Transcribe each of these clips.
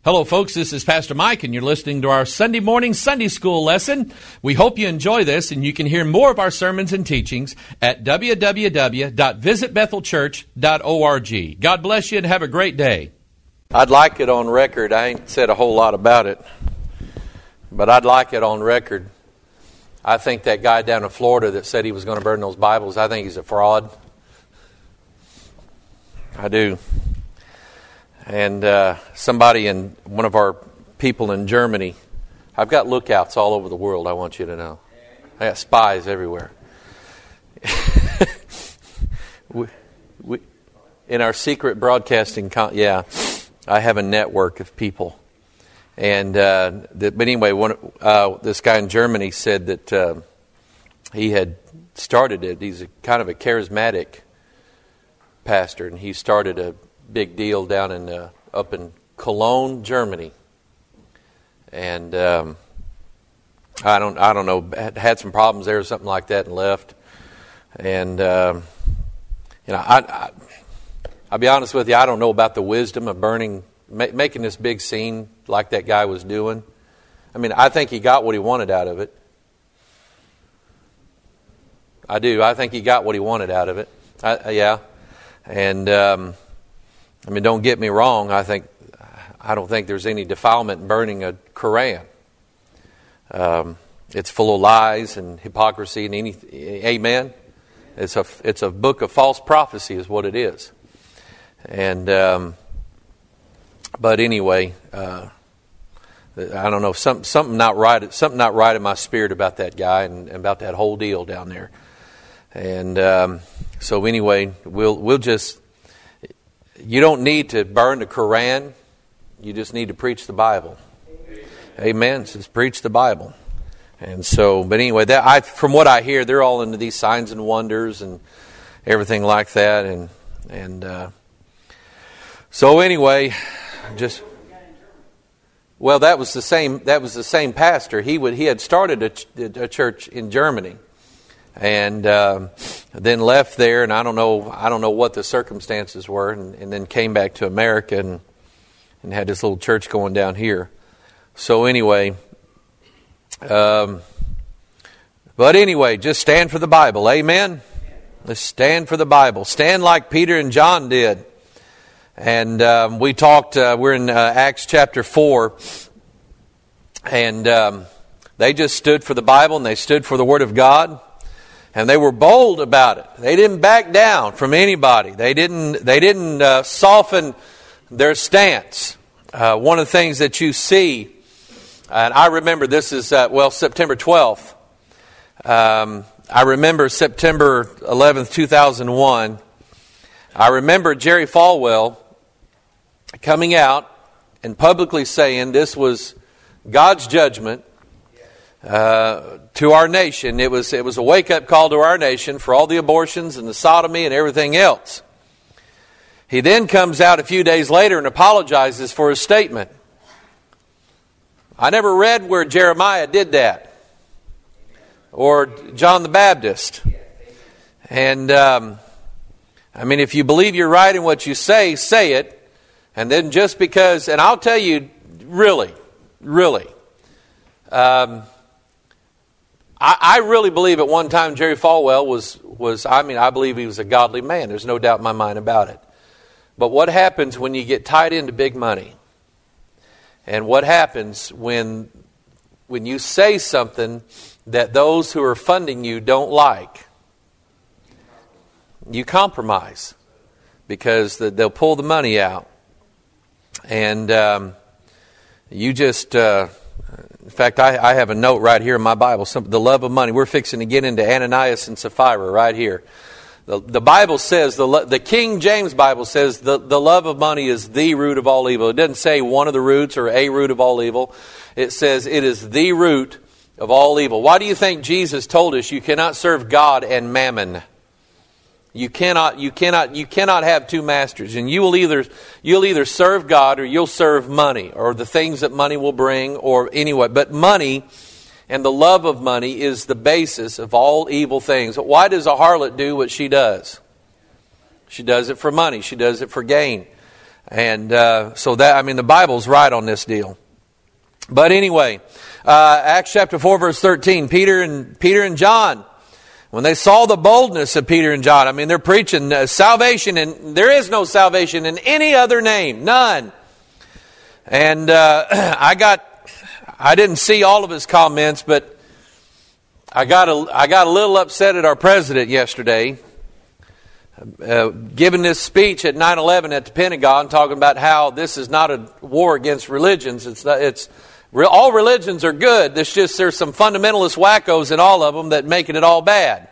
Hello, folks. This is Pastor Mike, and you're listening to our Sunday morning Sunday school lesson. We hope you enjoy this, and you can hear more of our sermons and teachings at www.visitbethelchurch.org. God bless you, and have a great day. I'd like it on record. I ain't said a whole lot about it, but I'd like it on record. I think that guy down in Florida that said he was going to burn those Bibles, I think he's a fraud. I do. And somebody in one of our people in Germany, I've got lookouts all over the world, I want you to know. I got spies everywhere. we, in our secret broadcasting, I have a network of people. And but anyway, this guy in Germany said that he had started it. He's kind of a charismatic pastor, and he started a big deal down in up in Cologne, Germany, and I don't know, had some problems there or something like that, and left. And I'll be honest with you, I don't know about the wisdom of making this big scene like that guy was doing. I mean, I think he got what he wanted out of it. I do. I think he got what he wanted out of it. And I mean, don't get me wrong. I don't think there's any defilement in burning a Quran. It's full of lies and hypocrisy and amen. It's a book of false prophecy, is what it is. And but anyway, I don't know, something not right. Something not right in my spirit about that guy and about that whole deal down there. And so anyway, we'll just. You don't need to burn the Quran. You just need to preach the Bible. Amen. Just preach the Bible. And so, but anyway, from what I hear, they're all into these signs and wonders and everything like that. And so anyway, that was the same pastor. He had started a church in Germany. And then left there, and I don't know what the circumstances were, and then came back to America and had this little church going down here. So anyway, but anyway, just stand for the Bible, amen? Let's stand for the Bible. Stand like Peter and John did. And we talked, we're in Acts chapter 4, and they just stood for the Bible, and they stood for the Word of God. And they were bold about it. They didn't back down from anybody. They didn't soften their stance. One of the things that you see, and I remember this is September 12th. I remember September 11th, 2001. I remember Jerry Falwell coming out and publicly saying this was God's judgment. To our nation. It was a wake-up call to our nation for all the abortions and the sodomy and everything else. He then comes out a few days later and apologizes for his statement. I never read where Jeremiah did that, or John the Baptist. And I mean, if you believe you're right in what you say it. And then just because, and I'll tell you, really, I really believe at one time Jerry Falwell was I believe he was a godly man. There's no doubt in my mind about it. But what happens when you get tied into big money? And what happens when you say something that those who are funding you don't like? You compromise because they'll pull the money out. And you just... in fact, I have a note right here in my Bible, the love of money. We're fixing to get into Ananias and Sapphira right here. The Bible says, the King James Bible says the love of money is the root of all evil. It doesn't say one of the roots or a root of all evil. It says it is the root of all evil. Why do you think Jesus told us you cannot serve God and mammon? You cannot have two masters, and you'll either serve God or you'll serve money or the things that money will bring, or anyway. But money and the love of money is the basis of all evil things. Why does a harlot do what she does? She does it for money. She does it for gain. And so that, I mean, the Bible's right on this deal. But anyway, Acts chapter 4, verse 13, Peter and John, when they saw the boldness of Peter and John, I mean, they're preaching salvation, and there is no salvation in any other name, none. And I didn't see all of his comments, but I got a little upset at our president yesterday, giving this speech at 9/11 at the Pentagon, talking about how this is not a war against religions. All religions are good. There's some fundamentalist wackos in all of them that making it all bad.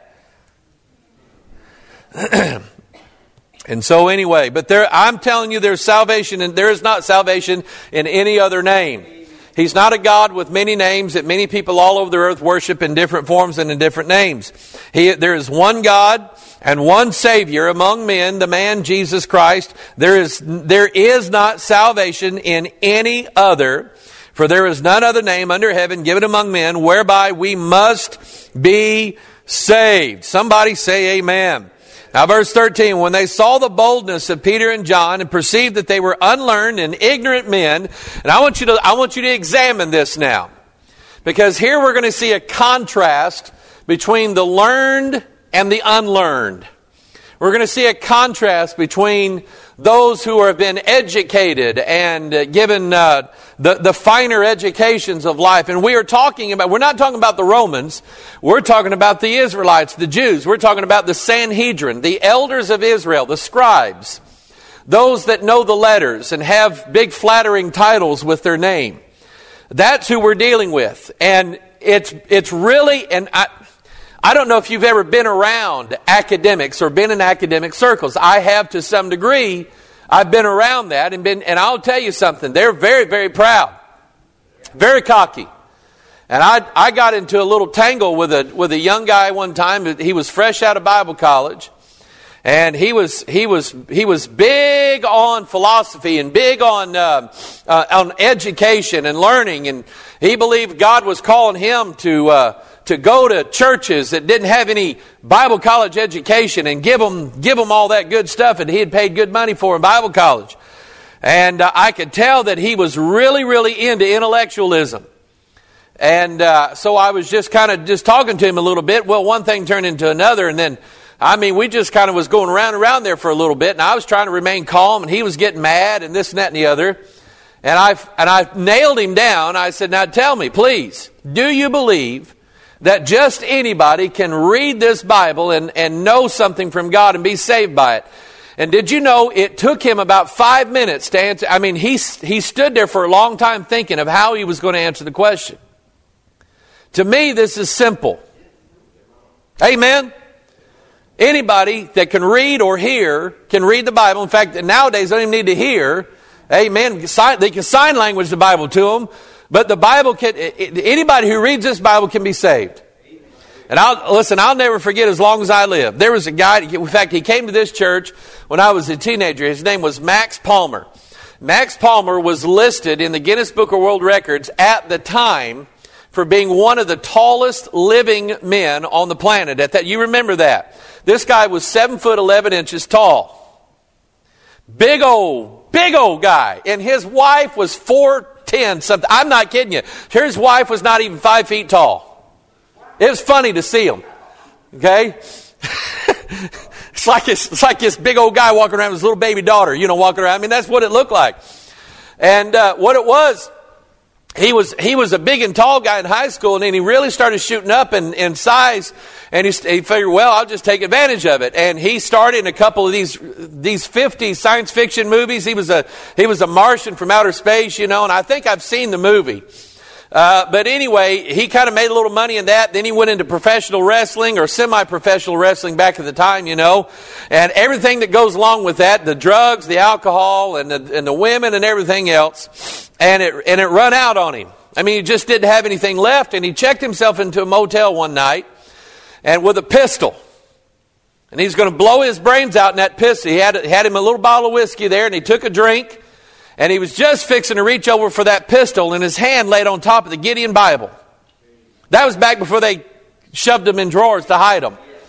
And so anyway, but I'm telling you, there's salvation, and there is not salvation in any other name. He's not a God with many names that many people all over the earth worship in different forms and in different names. There is one God and one Savior among men, the man Jesus Christ. There is not salvation in any other. For there is none other name under heaven given among men whereby we must be saved. Somebody say amen. Now verse 13, when they saw the boldness of Peter and John and perceived that they were unlearned and ignorant men, and I want you to examine this now. Because here we're going to see a contrast between the learned and the unlearned. We're going to see a contrast between those who have been educated and given the finer educations of life. And we're not talking about the Romans. We're talking about the Israelites, the Jews. We're talking about the Sanhedrin, the elders of Israel, the scribes, those that know the letters and have big flattering titles with their name. That's who we're dealing with. And it's really, and I don't know if you've ever been around academics or been in academic circles. I have to some degree. I've been around that and I'll tell you something. They're very, very proud, very cocky. And I got into a little tangle with a young guy one time. He was fresh out of Bible college, and he was big on philosophy and big on education and learning, and he believed God was calling him to go to churches that didn't have any Bible college education and give them all that good stuff, and he had paid good money for in Bible college. And I could tell that he was really, really into intellectualism. And so I was just talking to him a little bit. Well, one thing turned into another, and then, we just kind of was going around there for a little bit, and I was trying to remain calm, and he was getting mad, and this and that and the other. And I nailed him down. I said, now tell me, please, do you believe that just anybody can read this Bible and know something from God and be saved by it? And did you know it took him about 5 minutes to answer? He stood there for a long time thinking of how he was going to answer the question. To me, this is simple. Amen? Anybody that can read or hear can read the Bible. In fact, nowadays they don't even need to hear. Amen. They can sign language the Bible to them. But the Bible anybody who reads this Bible can be saved. And I'll never forget as long as I live. There was a guy, in fact, he came to this church when I was a teenager. His name was Max Palmer. Max Palmer was listed in the Guinness Book of World Records at the time for being one of the tallest living men on the planet. You remember that. This guy was 7 foot 11 inches tall. Big old guy. And his wife was 4'10" something. I'm not kidding you. His wife was not even 5 feet tall. It was funny to see him. Okay? It's like this big old guy walking around with his little baby daughter, walking around. That's what it looked like. And what it was, he was a big and tall guy in high school, and then he really started shooting up in size, and he figured, well, I'll just take advantage of it. And he starred in a couple of these 50 science fiction movies. He was a Martian from outer space, and I think I've seen the movie. But anyway, he kind of made a little money in that. Then he went into professional wrestling or semi-professional wrestling back at the time, and everything that goes along with that, the drugs, the alcohol, and the women and everything else. And it run out on him. He just didn't have anything left, and he checked himself into a motel one night and with a pistol. And he's going to blow his brains out in that pistol. He had him a little bottle of whiskey there, and he took a drink. And he was just fixing to reach over for that pistol, and his hand laid on top of the Gideon Bible. That was back before they shoved them in drawers to hide them.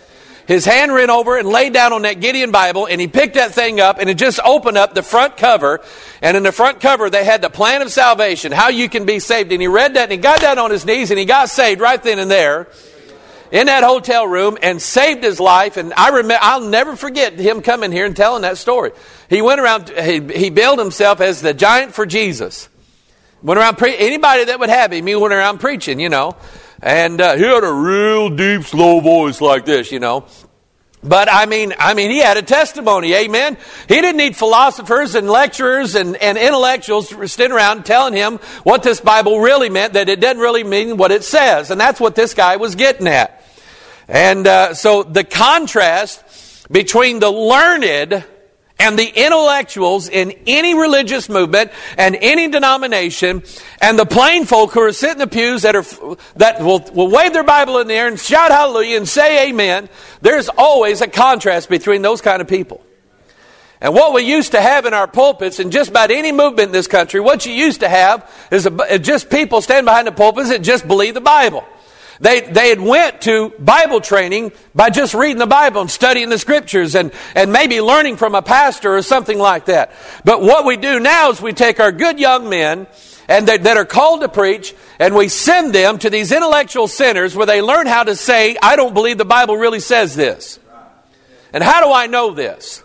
his hand ran over and laid down on that Gideon Bible, and he picked that thing up, and it just opened up the front cover. And in the front cover, they had the plan of salvation, how you can be saved. And he read that, and he got down on his knees, and he got saved right then and there in that hotel room and saved his life. And I'll never forget him coming here and telling that story. He went around, he billed himself as the giant for Jesus. Went around, anybody that would have him, he went around preaching, you know. And he had a real deep, slow voice like this, you know. But I mean, he had a testimony, amen. He didn't need philosophers and lecturers and intellectuals standing around telling him what this Bible really meant, that it doesn't really mean what it says. And that's what this guy was getting at. And so the contrast between the learned and the intellectuals in any religious movement and any denomination, and the plain folk who are sitting in the pews that will wave their Bible in the air and shout hallelujah and say amen, there's always a contrast between those kind of people. And what we used to have in our pulpits, and just about any movement in this country, what you used to have is just people standing behind the pulpits that just believe the Bible. They had went to Bible training by just reading the Bible and studying the Scriptures and maybe learning from a pastor or something like that. But what we do now is we take our good young men and that are called to preach, and we send them to these intellectual centers where they learn how to say, I don't believe the Bible really says this. And how do I know this?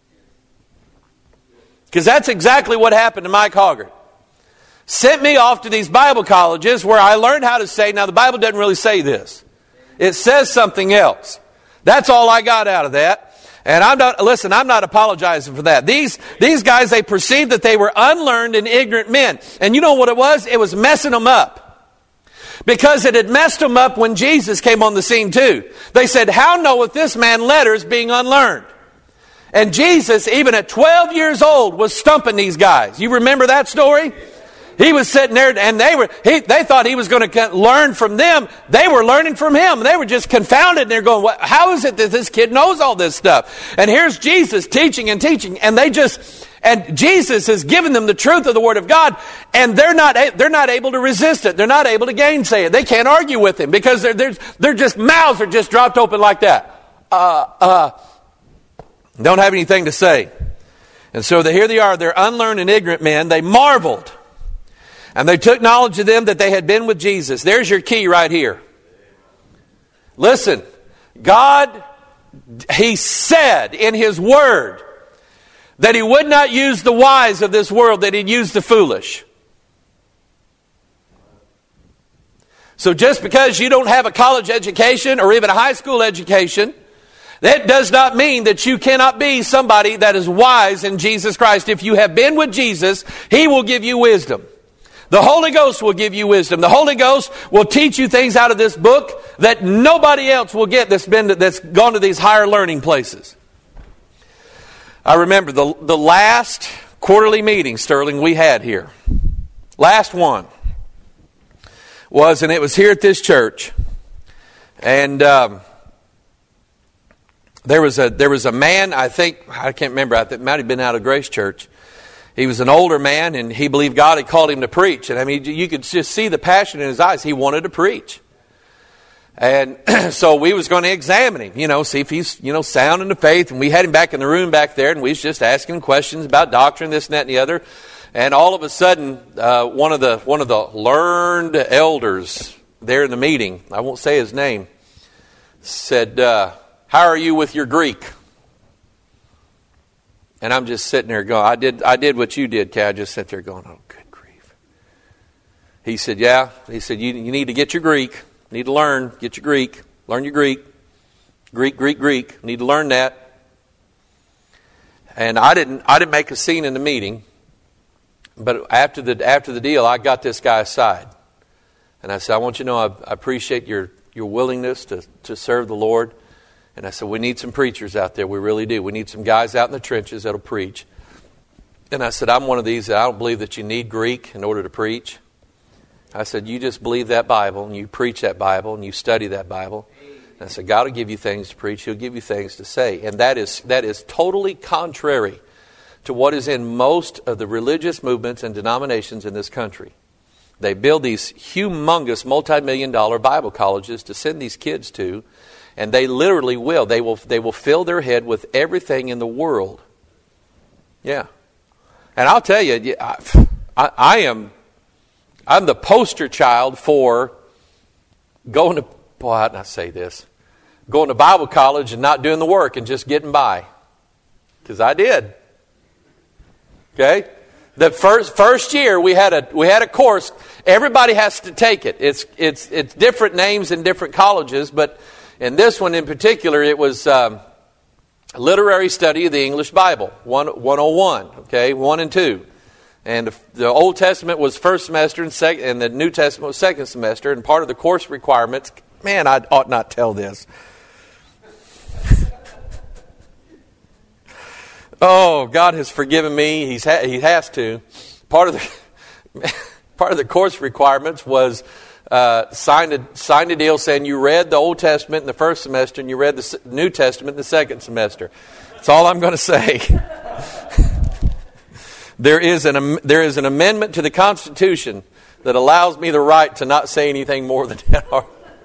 Because that's exactly what happened to Mike Hoggart. Sent me off to these Bible colleges where I learned how to say, now the Bible doesn't really say this. It says something else. That's all I got out of that. And I'm not apologizing for that. These guys, they perceived that they were unlearned and ignorant men. And you know what it was? It was messing them up. Because it had messed them up when Jesus came on the scene too. They said, how knoweth this man letters being unlearned? And Jesus, even at 12 years old, was stumping these guys. You remember that story? He was sitting there, and they thought he was going to learn from them. They were learning from him. They were just confounded, and they're going, how is it that this kid knows all this stuff? And here's Jesus teaching, and Jesus has given them the truth of the Word of God, and they're not able to resist it. They're not able to gainsay it. They can't argue with him because they're just mouths are just dropped open like that. Don't have anything to say. And so here they are. They're unlearned and ignorant men. They marveled. And they took knowledge of them that they had been with Jesus. There's your key right here. Listen, God, He said in His Word that He would not use the wise of this world, that He'd use the foolish. So just because you don't have a college education or even a high school education, that does not mean that you cannot be somebody that is wise in Jesus Christ. If you have been with Jesus, He will give you wisdom. The Holy Ghost will give you wisdom. The Holy Ghost will teach you things out of this book that nobody else will get that's gone to these higher learning places. I remember the last quarterly meeting, Sterling, we had here. Last one was, and it was here at this church. And there was a man, I can't remember, it might have been out of Grace Church. He was an older man, and he believed God had called him to preach. And I mean, you could just see the passion in his eyes. He wanted to preach. And so we was going to examine him, see if he's, sound in the faith. And we had him back in the room back there, and we was just asking him questions about doctrine, this and that and the other. And all of a sudden, one of the learned elders there in the meeting, I won't say his name, said, how are you with your Greek? And I'm just sitting there going, I did what you did, Cal. I just sat there going, oh, good grief. He said, yeah. He said, you need to get your Greek. You need to learn. Get your Greek. Learn your Greek. Greek. You need to learn that. And I didn't make a scene in the meeting. But after the deal, I got this guy aside. And I said, I want you to know I appreciate your willingness to serve the Lord. And I said, we need some preachers out there. We really do. We need some guys out in the trenches that'll preach. And I said, I'm one of these that I don't believe that you need Greek in order to preach. I said, you just believe that Bible, and you preach that Bible, and you study that Bible. And I said, God will give you things to preach. He'll give you things to say. And that is totally contrary to what is in most of the religious movements and denominations in this country. They build these humongous multi-million-dollar Bible colleges to send these kids to. And they literally will. They will fill their head with everything in the world. Yeah. And I'll tell you, I'm the poster child for going to, boy, how did I say this? Going to Bible college and not doing the work and just getting by. Because I did. Okay? The first year we had a course. Everybody has to take it. It's different names in different colleges, but in this one in particular, it was literary study of the English Bible, 101. Okay, 1 and 2, and the Old Testament was first semester and the New Testament was second semester. And part of the course requirements. Man, I ought not tell this. Oh, God has forgiven me. He has to. Part of the course requirements was signed a deal saying you read the Old Testament in the first semester and you read the New Testament in the second semester. That's all I'm going to say. There is an amendment to the Constitution that allows me the right to not say anything more than that.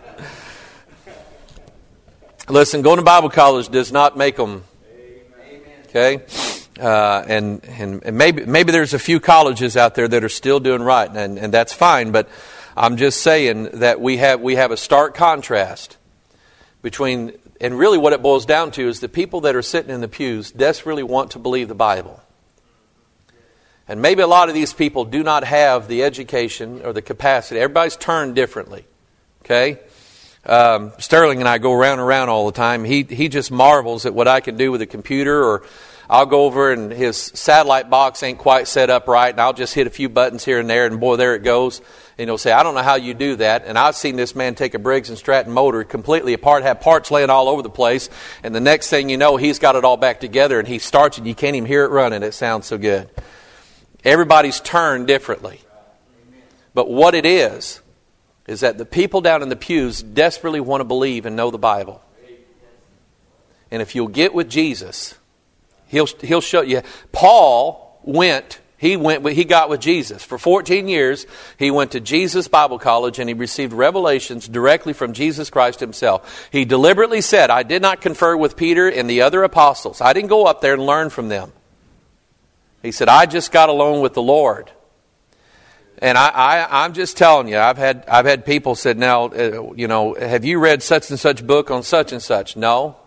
Listen, going to Bible college does not make them. Okay, and maybe there's a few colleges out there that are still doing right, and that's fine. But I'm just saying that we have a stark contrast between, and really what it boils down to is the people that are sitting in the pews desperately want to believe the Bible, and maybe a lot of these people do not have the education or the capacity. Everybody's turned differently. Okay. Sterling and I go around and around all the time. He just marvels at what I can do with a computer, or I'll go over and his satellite box ain't quite set up right, and I'll just hit a few buttons here and there, and boy, there it goes. And he'll say, I don't know how you do that. And I've seen this man take a Briggs & Stratton motor completely apart, have parts laying all over the place, and the next thing you know, he's got it all back together, and he starts and you can't even hear it running. It sounds so good. Everybody's turned differently. But what it is that the people down in the pews desperately want to believe and know the Bible. And if you'll get with Jesus, He'll show you. Paul he got with Jesus. For 14 years, he went to Jesus Bible College and he received revelations directly from Jesus Christ himself. He deliberately said, I did not confer with Peter and the other apostles. I didn't go up there and learn from them. He said, I just got alone with the Lord. And I'm just telling you, I've had people said, now, have you read such and such book on such and such? No.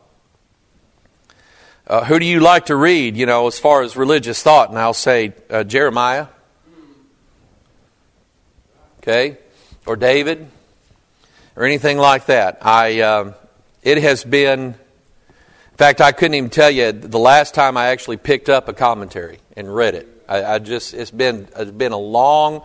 Who do you like to read, as far as religious thought? And I'll say Jeremiah. Okay. Or David. Or anything like that. It has been, in fact, I couldn't even tell you the last time I actually picked up a commentary and read it. It's been a long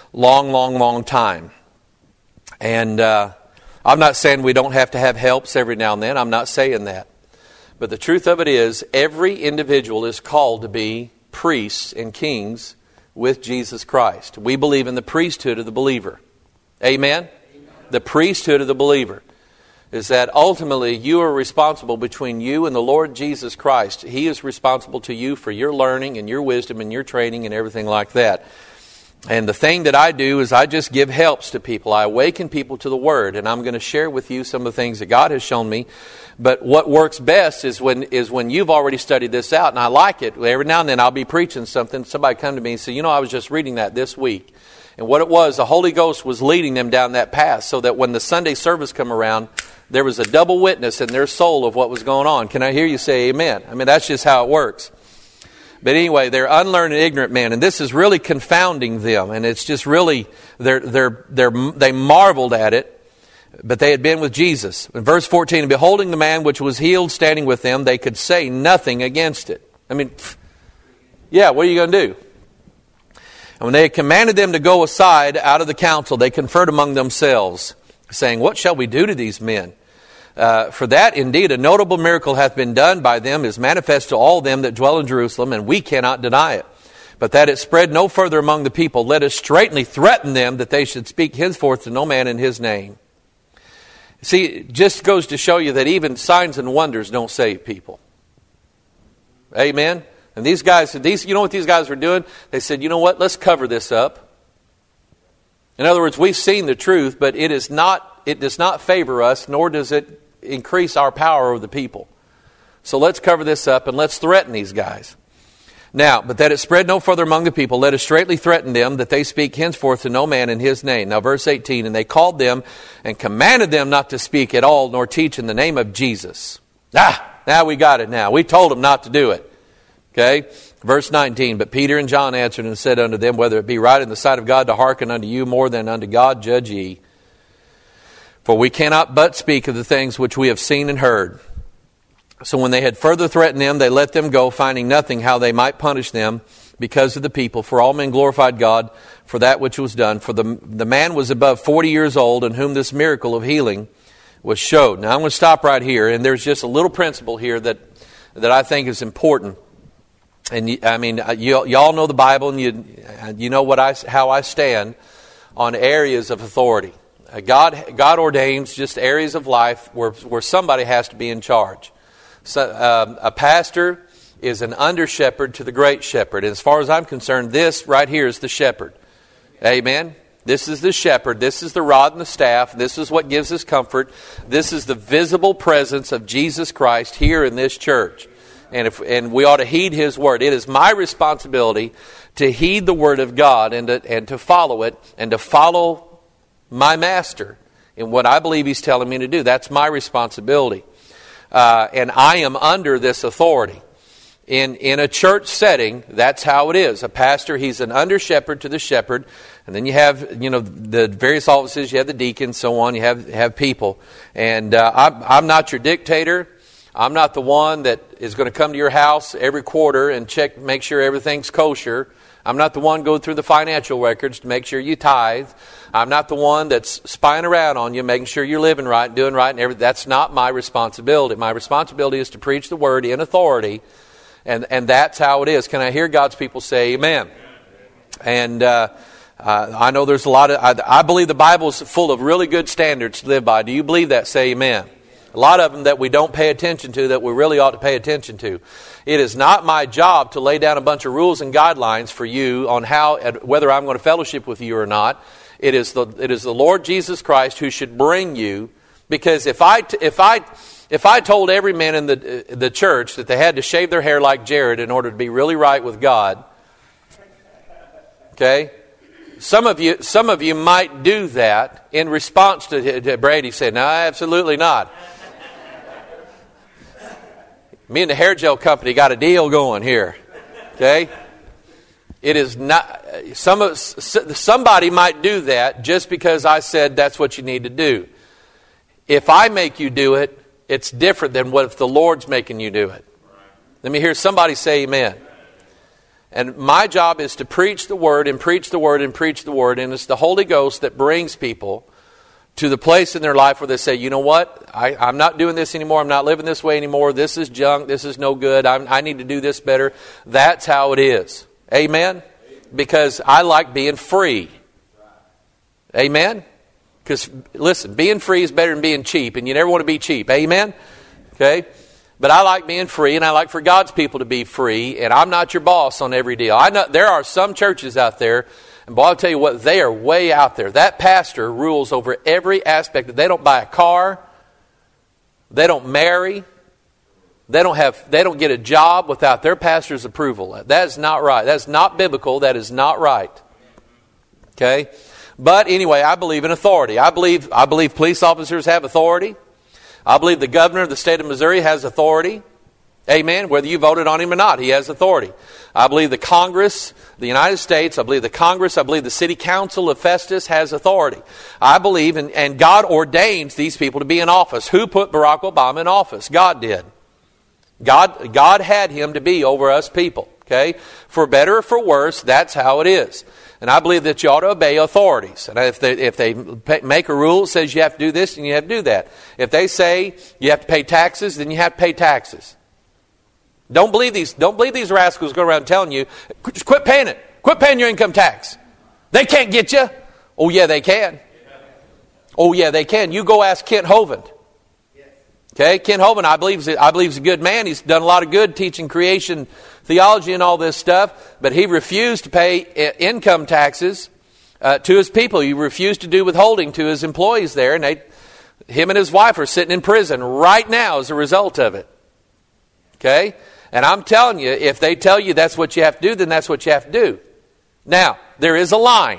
time. And I'm not saying we don't have to have helps every now and then. I'm not saying that. But the truth of it is, every individual is called to be priests and kings with Jesus Christ. We believe in the priesthood of the believer. Amen? The priesthood of the believer is that ultimately you are responsible between you and the Lord Jesus Christ. He is responsible to you for your learning and your wisdom and your training and everything like that. And the thing that I do is I just give helps to people. I awaken people to the Word, and I'm going to share with you some of the things that God has shown me. But what works best is when you've already studied this out, and I like it. Every now and then I'll be preaching something. Somebody come to me and say, I was just reading that this week. And what it was, the Holy Ghost was leading them down that path so that when the Sunday service come around, there was a double witness in their soul of what was going on. Can I hear you say amen? I mean, that's just how it works. But anyway, they're unlearned and ignorant men, and this is really confounding them. And it's just really, they marveled at it, but they had been with Jesus. In verse 14, and beholding the man which was healed standing with them, they could say nothing against it. I mean, yeah, what are you going to do? And when they had commanded them to go aside out of the council, they conferred among themselves, saying, what shall we do to these men? For that indeed a notable miracle hath been done by them, is manifest to all them that dwell in Jerusalem, and we cannot deny it. But that it spread no further among the people, let us straitly threaten them that they should speak henceforth to no man in his name. See, it just goes to show you that even signs and wonders don't save people. Amen? And these guys, you know what these guys were doing? They said, you know what, let's cover this up. In other words, we've seen the truth, but it does not favor us, nor does it increase our power over the people. So let's cover this up and let's threaten these guys. Now, but that it spread no further among the people, let us straightly threaten them that they speak henceforth to no man in his name. Now, verse 18, and they called them and commanded them not to speak at all, nor teach in the name of Jesus. Now we got it now. We told them not to do it. Okay? Verse 19, but Peter and John answered and said unto them, whether it be right in the sight of God to hearken unto you more than unto God, judge ye. For we cannot but speak of the things which we have seen and heard. So when they had further threatened them, they let them go, finding nothing how they might punish them because of the people. For all men glorified God for that which was done. For the man was above 40 years old, in whom this miracle of healing was showed. Now I'm going to stop right here, and there's just a little principle here that I think is important. And y'all know the Bible, and you know how I stand on areas of authority. God ordains just areas of life where somebody has to be in charge. So, a pastor is an under shepherd to the great shepherd. And as far as I'm concerned, this right here is the shepherd. Amen? This is the shepherd. This is the rod and the staff. This is what gives us comfort. This is the visible presence of Jesus Christ here in this church. And we ought to heed His word. It is my responsibility to heed the word of God and to follow it and to follow my master in what I believe He's telling me to do. That's my responsibility. And I am under this authority. In a church setting, that's how it is. A pastor, he's an under shepherd to the shepherd. And then you have, the various offices, you have the deacons, so on, you have people. And I'm not your dictator. I'm not the one that is going to come to your house every quarter and make sure everything's kosher. I'm not the one going through the financial records to make sure you tithe. I'm not the one that's spying around on you, making sure you're living right, doing right, and everything. That's not my responsibility. My responsibility is to preach the word in authority, and that's how it is. Can I hear God's people say amen? And I know there's a lot of... I believe the Bible is full of really good standards to live by. Do you believe that? Say amen. A lot of them that we don't pay attention to that we really ought to pay attention to. It is not my job to lay down a bunch of rules and guidelines for you on whether I'm going to fellowship with you or not. It is the Lord Jesus Christ who should bring you. Because if I told every man in the church that they had to shave their hair like Jared in order to be really right with God, okay, some of you might do that in response to Brady said, "No, absolutely not." Me and the hair gel company got a deal going here. Okay? It is not... Somebody might do that just because I said that's what you need to do. If I make you do it, it's different than what if the Lord's making you do it. Let me hear somebody say amen. And my job is to preach the word and preach the word and preach the word. And it's the Holy Ghost that brings people to the place in their life where they say, you know what, I'm not doing this anymore, I'm not living this way anymore, this is junk, this is no good, I need to do this better. That's how it is. Amen? Because I like being free. Amen? Because, listen, being free is better than being cheap, and you never want to be cheap. Amen? Okay? But I like being free, and I like for God's people to be free, and I'm not your boss on every deal. I know there are some churches out there, and boy, I'll tell you what, they are way out there. That pastor rules over every aspect. They don't buy a car. They don't marry. They don't get a job without their pastor's approval. That is not right. That's not biblical. That is not right. Okay? But anyway, I believe in authority. I believe police officers have authority. I believe the governor of the state of Missouri has authority. Amen. Whether you voted on him or not, he has authority. I believe the Congress, the United States, I believe the city council of Festus has authority. I believe, and God ordains these people to be in office. Who put Barack Obama in office? God did. God had him to be over us people. Okay? For better or for worse, that's how it is. And I believe that you ought to obey authorities. And if they make a rule that says you have to do this, then you have to do that. If they say you have to pay taxes, then you have to pay taxes. Don't believe these rascals go around telling you, just quit paying it. Quit paying your income tax. They can't get you. Oh, yeah, they can. Oh, yeah, they can. You go ask Kent Hovind. Okay, Kent Hovind, I believe he's a good man. He's done a lot of good teaching creation theology and all this stuff, but he refused to pay income taxes to his people. He refused to do withholding to his employees there, and Him and his wife are sitting in prison right now as a result of it. Okay? And I'm telling you, if they tell you that's what you have to do, then that's what you have to do. Now, there is a line.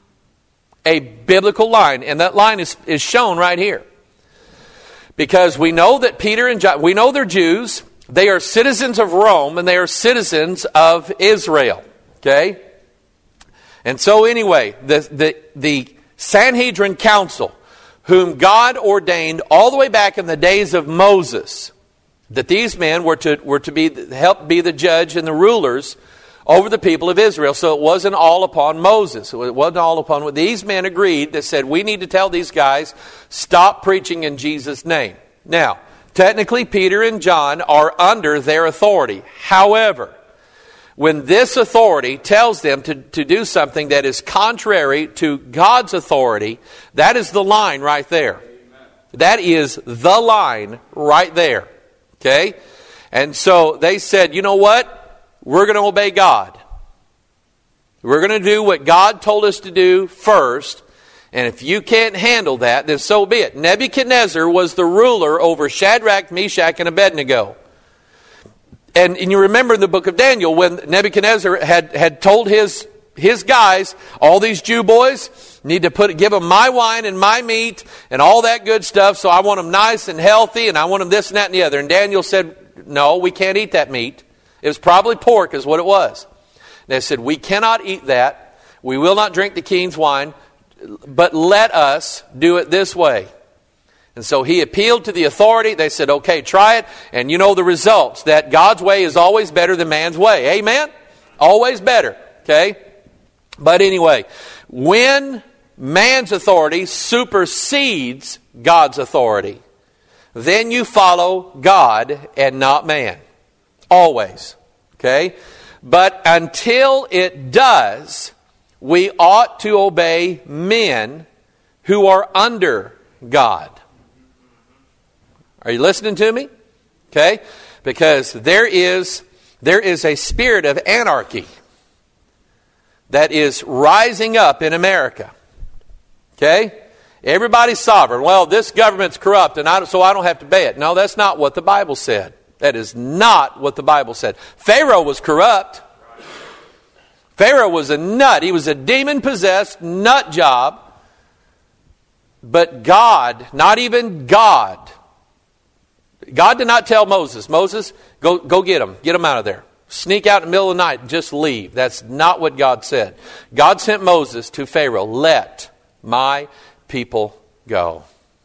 A biblical line. And that line is shown right here. Because we know that Peter and John, we know they're Jews. They are citizens of Rome and they are citizens of Israel. Okay? And so anyway, the Sanhedrin Council, whom God ordained all the way back in the days of Moses, that these men were to help be the judge and the rulers over the people of Israel. So it wasn't all upon Moses. It wasn't all upon what these men agreed that said, we need to tell these guys, stop preaching in Jesus' name. Now, technically Peter and John are under their authority. However, when this authority tells them to do something that is contrary to God's authority, that is the line right there. Amen. That is the line right there. Okay? And so they said, you know what? We're going to obey God. We're going to do what God told us to do first. And if you can't handle that, then so be it. Nebuchadnezzar was the ruler over Shadrach, Meshach, and Abednego. And you remember in the book of Daniel when Nebuchadnezzar had told his guys, all these Jew boys need to give them my wine and my meat and all that good stuff. So I want them nice and healthy and I want them this and that and the other. And Daniel said, no, we can't eat that meat. It was probably pork is what it was. And they said, we cannot eat that. We will not drink the king's wine, but let us do it this way. And so he appealed to the authority. They said, okay, try it. And you know the results, that God's way is always better than man's way. Amen? Always better. Okay? But anyway, when man's authority supersedes God's authority, then you follow God and not man. Always. Okay? But until it does, we ought to obey men who are under God. Are you listening to me? Okay? Because there is a spirit of anarchy that is rising up in America. Okay? Everybody's sovereign. Well, this government's corrupt, and so I don't have to obey it. No, that's not what the Bible said. That is not what the Bible said. Pharaoh was corrupt. Pharaoh was a nut. He was a demon-possessed nut job. But God, not even God, God did not tell Moses, go get them. Get them out of there. Sneak out in the middle of the night and just leave. That's not what God said. God sent Moses to Pharaoh. Let my people go.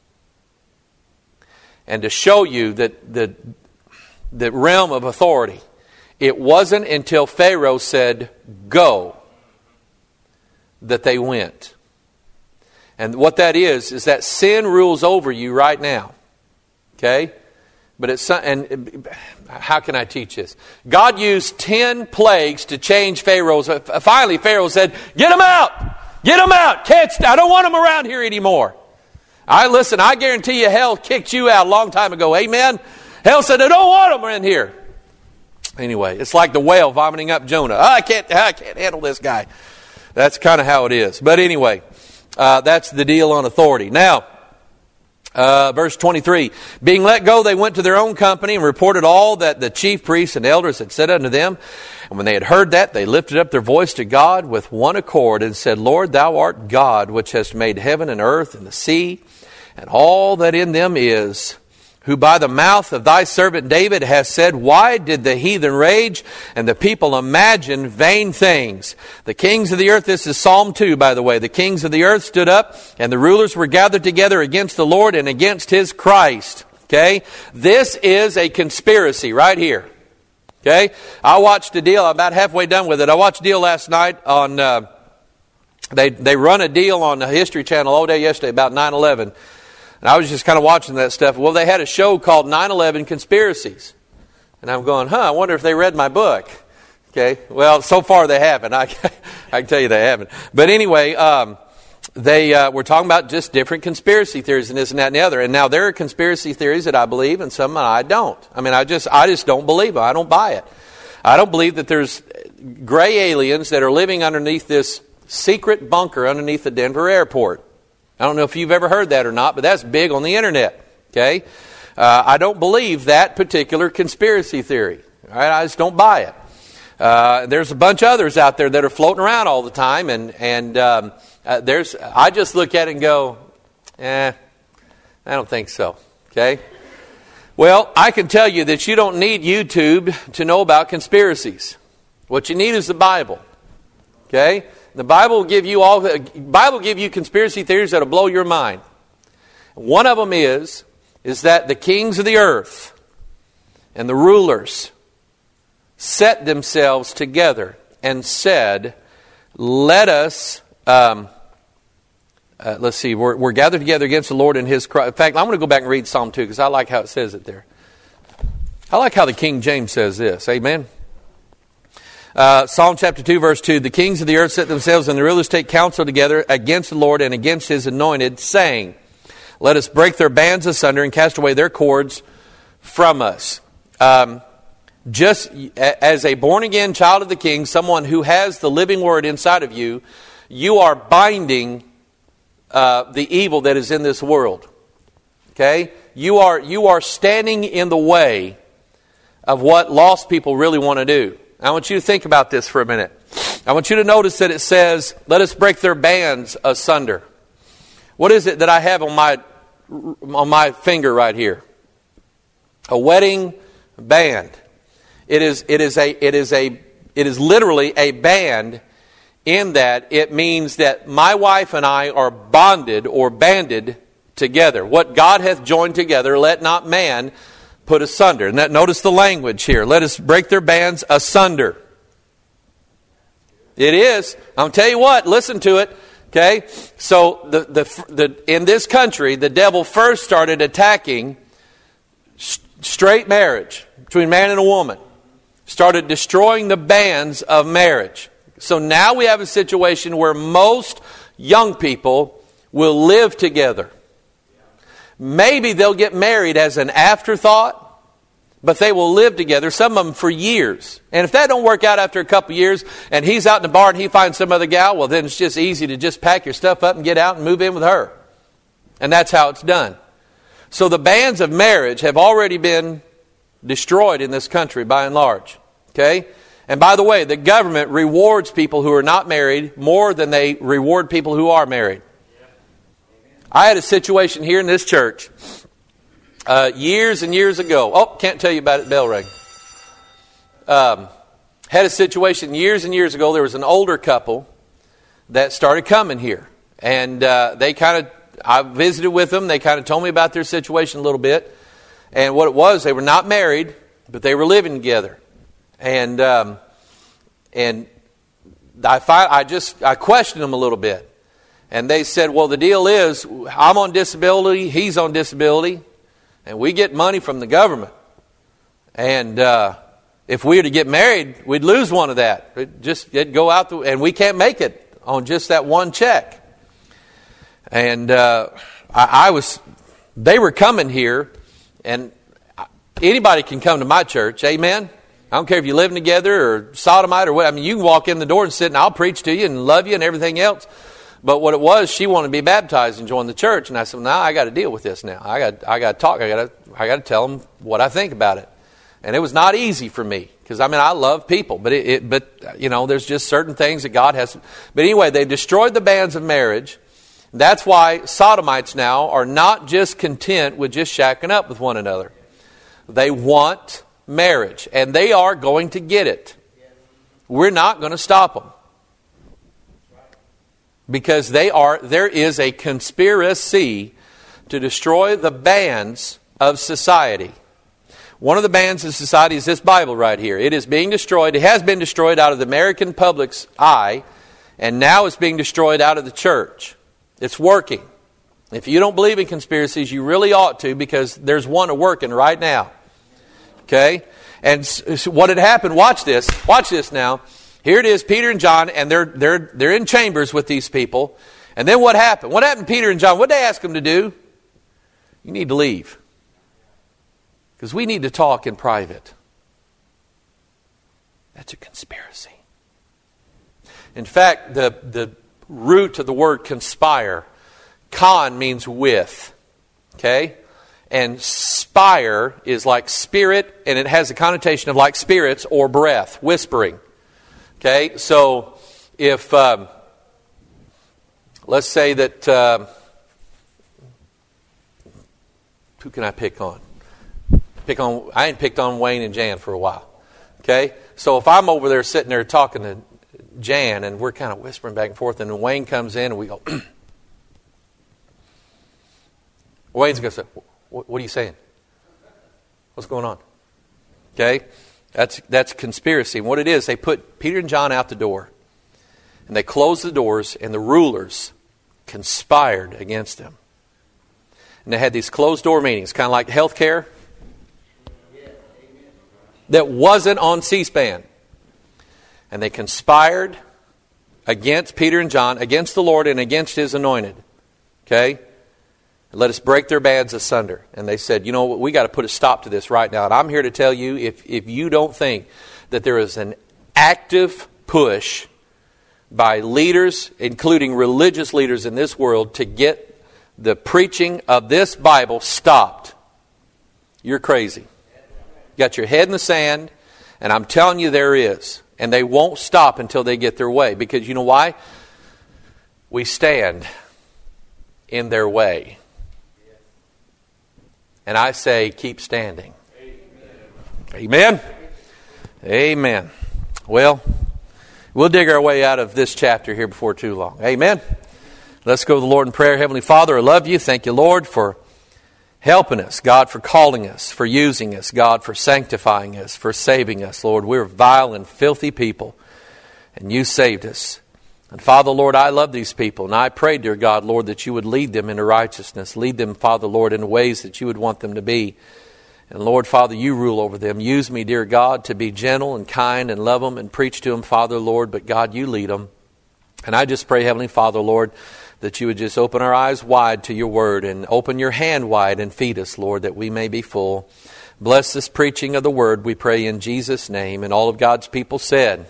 And to show you that the realm of authority, it wasn't until Pharaoh said, go, that they went. And what that is that sin rules over you right now. Okay? But and how can I teach this? God used 10 plagues to change Pharaoh's. Finally, Pharaoh said, "Get them out! Get them out! I don't want them around here anymore." I guarantee you, hell kicked you out a long time ago. Amen. Hell said, "I don't want them in here." Anyway, it's like the whale vomiting up Jonah. I can't handle this guy. That's kind of how it is. But anyway, that's the deal on authority. Now. Verse 23, being let go, they went to their own company and reported all that the chief priests and elders had said unto them. And when they had heard that, they lifted up their voice to God with one accord and said, Lord, thou art God, which hast made heaven and earth and the sea and all that in them is, who by the mouth of thy servant David has said, why did the heathen rage and the people imagine vain things? The kings of the earth, this is Psalm 2, by the way. The kings of the earth stood up and the rulers were gathered together against the Lord and against his Christ. Okay? This is a conspiracy right here. Okay? I watched a deal, I'm about halfway done with it. I watched a deal last night on, they run a deal on the History Channel all day yesterday about 9/11. And I was just kind of watching that stuff. Well, they had a show called 9/11 Conspiracies. And I'm going, I wonder if they read my book. Okay, well, so far they haven't. I can tell you they haven't. But anyway, they were talking about just different conspiracy theories and this and that and the other. And now there are conspiracy theories that I believe and some I don't. I mean, I just don't believe them. I don't buy it. I don't believe that there's gray aliens that are living underneath this secret bunker underneath the Denver airport. I don't know if you've ever heard that or not, but that's big on the internet. Okay? I don't believe that particular conspiracy theory. All right? I just don't buy it. There's a bunch of others out there that are floating around all the time, and I just look at it and go, I don't think so. Okay? Well, I can tell you that you don't need YouTube to know about conspiracies. What you need is the Bible. Okay? The Bible will give you conspiracy theories that'll blow your mind. One of them is that the kings of the earth and the rulers set themselves together and said, let us, let's see, we're gathered together against the Lord and His Christ. In fact, I'm going to go back and read Psalm 2 because I like how it says it there. I like how the King James says this. Amen. Psalm chapter 2, verse 2, the kings of the earth set themselves and the rulers take counsel together against the Lord and against His anointed, saying, let us break their bands asunder and cast away their cords from us. Just as a born-again child of the King, someone who has the living Word inside of you, you are binding the evil that is in this world. Okay? You are standing in the way of what lost people really want to do. I want you to think about this for a minute. I want you to notice that it says, let us break their bands asunder. What is it that I have on my finger right here? A wedding band. It is literally a band in that it means that my wife and I are bonded or banded together. What God hath joined together, let not man put asunder. And notice the language here. Let us break their bands asunder. It is. I'll tell you what, listen to it. Okay? So in this country, the devil first started attacking straight marriage between man and a woman. Started destroying the bands of marriage. So now we have a situation where most young people will live together. Maybe they'll get married as an afterthought, but they will live together, some of them for years. And if that don't work out after a couple of years, and he's out in the bar and he finds some other gal, well then it's just easy to just pack your stuff up and get out and move in with her. And that's how it's done. So the bands of marriage have already been destroyed in this country by and large. Okay? And by the way, the government rewards people who are not married more than they reward people who are married. I had a situation here in this church years and years ago. Oh, can't tell you about it, bell rang. Had a situation years and years ago. There was an older couple that started coming here. And I visited with them. They kind of told me about their situation a little bit. And what it was, they were not married, but they were living together. And I questioned them a little bit. And they said, well, the deal is, I'm on disability, he's on disability, and we get money from the government. And if we were to get married, we'd lose one of that. It'd go out, and we can't make it on just that one check. And they were coming here, and anybody can come to my church, amen? I don't care if you're living together or sodomite or what. I mean, you can walk in the door and sit and I'll preach to you and love you and everything else. But what it was, she wanted to be baptized and join the church. And I said, now I got to deal with this now. I got to talk. I got to tell them what I think about it. And it was not easy for me because, I mean, I love people. But, there's just certain things that God has. But anyway, they destroyed the bands of marriage. That's why sodomites now are not just content with just shacking up with one another. They want marriage, and they are going to get it. We're not going to stop them because there is a conspiracy to destroy the bands of society. One of the bands of society is this Bible right here. It is being destroyed. It has been destroyed out of the American public's eye, and now it's being destroyed out of the church. It's working. If you don't believe in conspiracies, you really ought to, because there's one working right now. Okay? And so what had happened, watch this now. Here it is, Peter and John, and they're in chambers with these people. And then what happened? What happened to Peter and John? What did they ask them to do? You need to leave. Because we need to talk in private. That's a conspiracy. In fact, the root of the word conspire Con means with. Okay? And spire is like spirit, and it has a connotation of like spirits or breath, whispering. Okay? So if, let's say that, who can I pick on? I ain't picked on Wayne and Jan for a while. Okay? So if I'm over there sitting there talking to Jan, and we're kind of whispering back and forth, and then Wayne comes in and we go, Wayne's going to say, what are you saying? What's going on? Okay? That's conspiracy. And what it is, they put Peter and John out the door, and they closed the doors, and the rulers conspired against them. And they had these closed door meetings, kind of like healthcare, that wasn't on C-SPAN. And they conspired against Peter and John, against the Lord and against His anointed. Okay? Let us break their bands asunder. And they said, you know what, we got to put a stop to this right now. And I'm here to tell you, if you don't think that there is an active push by leaders, including religious leaders in this world, to get the preaching of this Bible stopped, you're crazy. You got your head in the sand, and I'm telling you there is. And they won't stop until they get their way. Because you know why? We stand in their way. And I say, keep standing. Amen? Amen. Well, we'll dig our way out of this chapter here before too long. Amen? Let's go to the Lord in prayer. Heavenly Father, I love you. Thank you, Lord, for helping us. God, for calling us, for using us. God, for sanctifying us, for saving us. Lord, we're vile and filthy people, and you saved us. And Father, Lord, I love these people, and I pray, dear God, Lord, that you would lead them into righteousness. Lead them, Father, Lord, in ways that you would want them to be. And Lord, Father, you rule over them. Use me, dear God, to be gentle and kind and love them and preach to them, Father, Lord. But God, you lead them. And I just pray, Heavenly Father, Lord, that you would just open our eyes wide to your word and open your hand wide and feed us, Lord, that we may be full. Bless this preaching of the word, we pray in Jesus' name. And all of God's people said,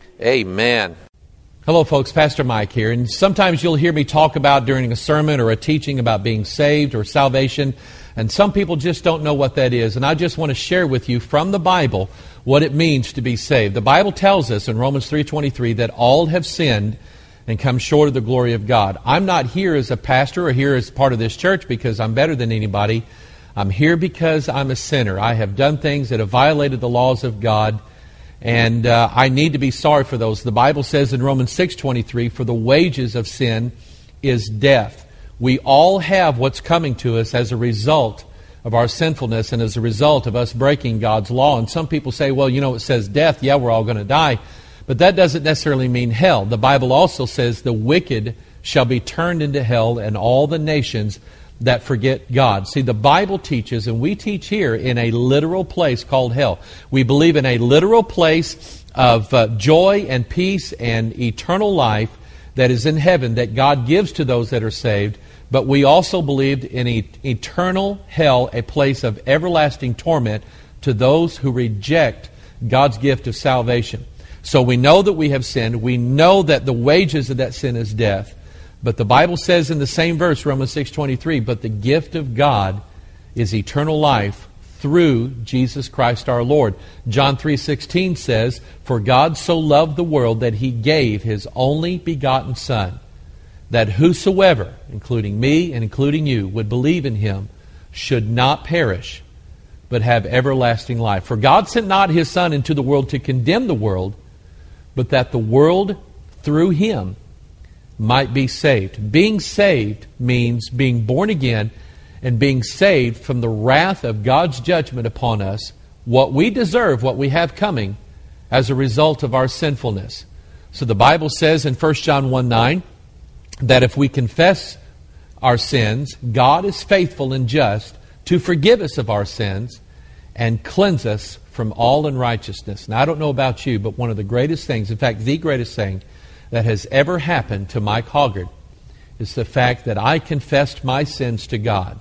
amen. Hello, folks. Pastor Mike here. And sometimes you'll hear me talk about during a sermon or a teaching about being saved or salvation. And some people just don't know what that is. And I just want to share with you from the Bible what it means to be saved. The Bible tells us in Romans 3:23 that all have sinned and come short of the glory of God. I'm not here as a pastor or here as part of this church because I'm better than anybody. I'm here because I'm a sinner. I have done things that have violated the laws of God, and I need to be sorry for those. The Bible says in Romans 6:23, for the wages of sin is death. We all have what's coming to us as a result of our sinfulness and as a result of us breaking God's law. And some people say, well, you know, it says death. Yeah, we're all going to die. But that doesn't necessarily mean hell. The Bible also says the wicked shall be turned into hell, and all the nations that forget God. See, the Bible teaches, and we teach here, in a literal place called hell. We believe in a literal place of joy and peace and eternal life that is in heaven that God gives to those that are saved. But we also believed in eternal hell, a place of everlasting torment to those who reject God's gift of salvation. So we know that we have sinned. We know that the wages of that sin is death. But the Bible says in the same verse, Romans 6:23, but the gift of God is eternal life through Jesus Christ our Lord. John 3:16 says, for God so loved the world that He gave His only begotten Son, that whosoever, including me and including you, would believe in Him should not perish, but have everlasting life. For God sent not His Son into the world to condemn the world, but that the world through Him might be saved. Being saved means being born again and being saved from the wrath of God's judgment upon us, what we deserve, what we have coming as a result of our sinfulness. So the Bible says in 1 John 1:9 that if we confess our sins, God is faithful and just to forgive us of our sins and cleanse us from all unrighteousness. Now, I don't know about you, but one of the greatest things, in fact, the greatest thing that has ever happened to Mike Hoggard is the fact that I confessed my sins to God,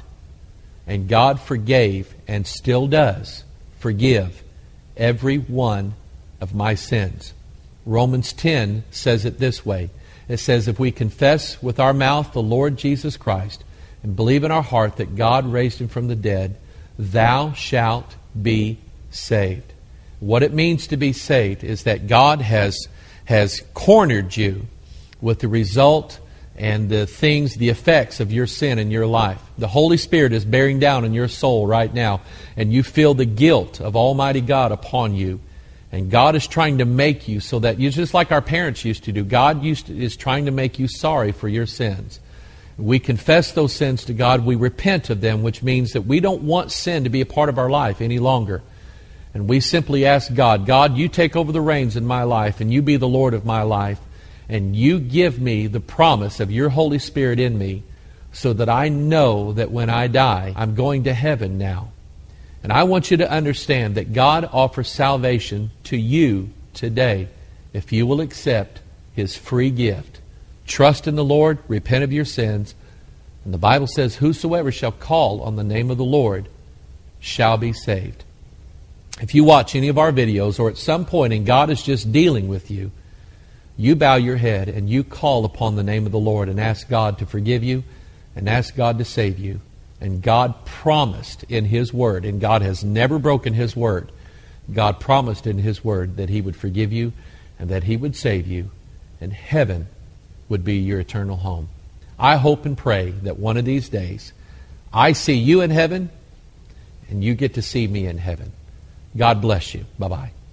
and God forgave and still does forgive every one of my sins. Romans 10 says it this way, It says, if we confess with our mouth the Lord Jesus Christ and believe in our heart that God raised him from the dead, thou shalt be saved. What it means to be saved is that God has cornered you with the result and the things, the effects of your sin in your life. The Holy Spirit is bearing down in your soul right now, and you feel the guilt of Almighty God upon you. And God is trying to make you so that you, just like our parents used to do, God is trying to make you sorry for your sins. We confess those sins to God. We repent of them, which means that we don't want sin to be a part of our life any longer. And we simply ask God, God, you take over the reins in my life, and you be the Lord of my life. And you give me the promise of your Holy Spirit in me so that I know that when I die, I'm going to heaven now. And I want you to understand that God offers salvation to you today if you will accept his free gift. Trust in the Lord, repent of your sins, and the Bible says, whosoever shall call on the name of the Lord shall be saved. If you watch any of our videos, or at some point and God is just dealing with you, you bow your head and you call upon the name of the Lord and ask God to forgive you and ask God to save you. And God promised in his word, and God has never broken his word, God promised in his word that he would forgive you and that he would save you, and heaven would be your eternal home. I hope and pray that one of these days I see you in heaven and you get to see me in heaven. God bless you. Bye-bye.